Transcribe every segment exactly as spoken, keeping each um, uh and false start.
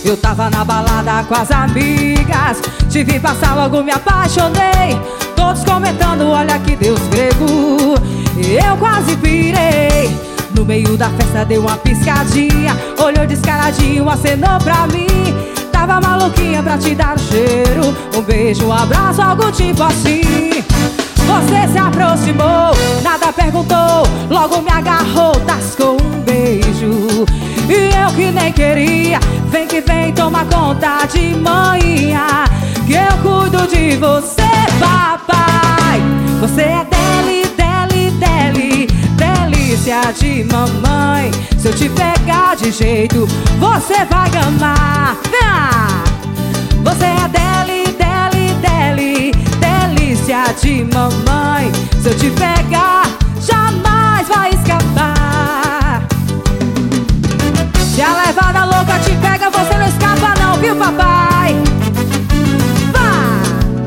Eu tava na balada com as amigas, te vi passar, logo me apaixonei. Todos comentando, olha que Deus grego. Eu quase pirei. No meio da festa deu uma piscadinha, olhou descaradinho, acenou pra mim. Tava maluquinha pra te dar um cheiro, um beijo, um abraço, algo tipo assim. Você se aproximou, nada perguntou, logo me agarrou, tascou um beijo. E eu que nem queria, vem que vem, toma conta de manhã, que eu cuido de você, papai. Você é deli, deli, deli, delícia de mamãe. Se eu te pegar de jeito, você vai amar. Você é deli, deli, deli, delícia de mamãe. Se eu te pegar, jamais vai escapar. Se a levada louca te pega, você não escapa não, viu, papai? Vá!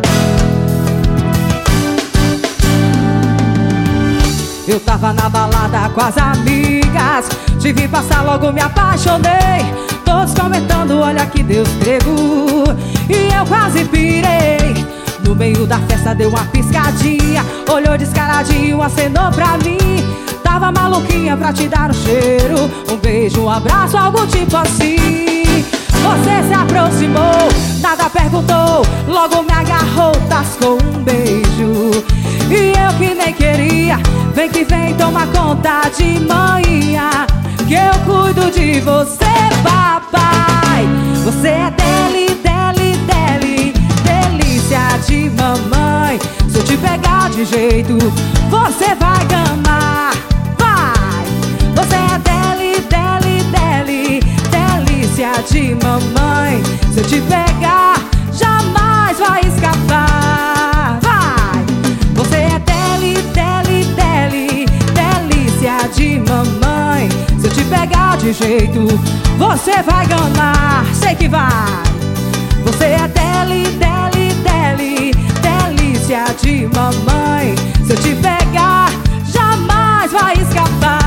Eu tava na balada com as amigas, te vi passar, logo me apaixonei. Todos comentando, olha que Deus grego. E eu quase pirei. No meio da festa deu uma piscadinha, olhou descaradinho, acenou pra mim. Tava maluquinha pra te dar um cheiro, um beijo, um abraço, algo tipo assim. Você se aproximou, nada perguntou, logo me agarrou, tascou um beijo. E eu que nem queria, vem que vem, toma conta de manhã, que eu cuido de você, papai. Você é deli, deli, deli, delícia de mamãe. Se eu te pegar de jeito, você vai amar. Vai! Você é deli, deli, deli, delícia de mamãe. Se eu te pegar, jamais vai escapar. Vai! Você é deli, deli, deli, delícia de mamãe. Se eu te pegar de jeito, você vai amar. Sei que vai! Você é deli, deli, deli, delícia de mamãe. Se eu te pegar, jamais vai escapar.